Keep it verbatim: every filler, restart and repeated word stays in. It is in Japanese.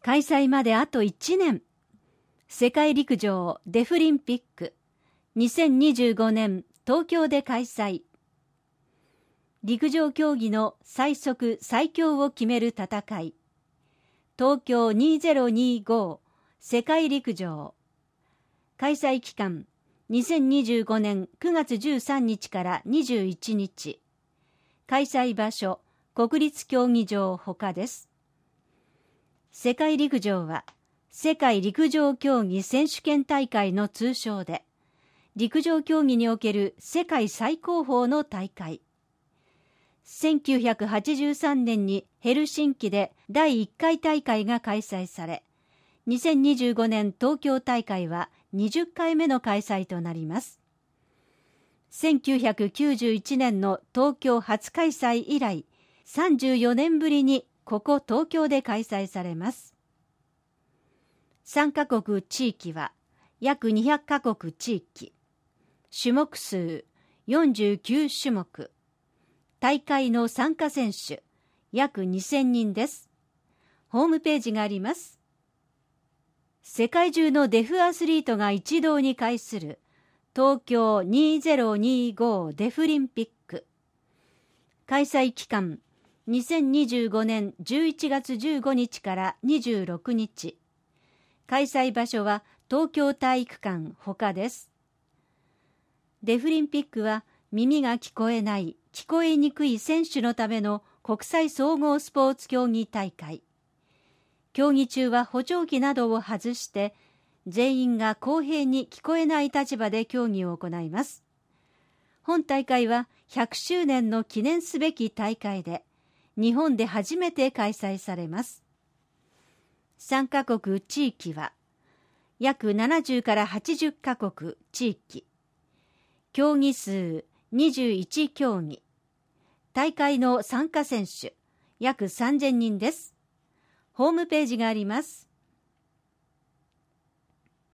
開催まであといちねん。世界陸上デフリンピックにせんにじゅうごねん東京で開催。陸上競技の最速最強を決める戦い、東京にせんにじゅうご世界陸上。開催期間にせんにじゅうごねんくがつじゅうさんにちからにじゅういちにち。開催場所国立競技場ほかです。世界陸上は世界陸上競技選手権大会の通称で、陸上競技における世界最高峰の大会。せんきゅうひゃくはちじゅうさんねんにヘルシンキでだいいっかい大会が開催され、にせんにじゅうごねん東京大会はにじゅっかいめの開催となります。せんきゅうひゃくきゅうじゅういちねんの東京初開催以来、さんじゅうよねんぶりにここ東京で開催されます。参加国地域は約にひゃくかこく地域。種目数よんじゅうきゅうしゅもく。大会の参加選手約にせんにんです。ホームページがあります。世界中のデフアスリートが一堂に会する東京にせんにじゅうごデフリンピック。開催期間にせんにじゅうごねんじゅういちがつじゅうごにちからにじゅうろくにち。開催場所は東京体育館ほかです。デフリンピックは耳が聞こえない、聞こえにくい選手のための国際総合スポーツ競技大会。競技中は補聴器などを外して、全員が公平に聞こえない立場で競技を行います。本大会はひゃくしゅうねんの記念すべき大会で、日本で初めて開催されます。参加国地域は約ななじゅうからはちじゅっかこく地域。競技数にじゅういちきょうぎ。大会の参加選手約さんぜんにんです。ホームページがあります。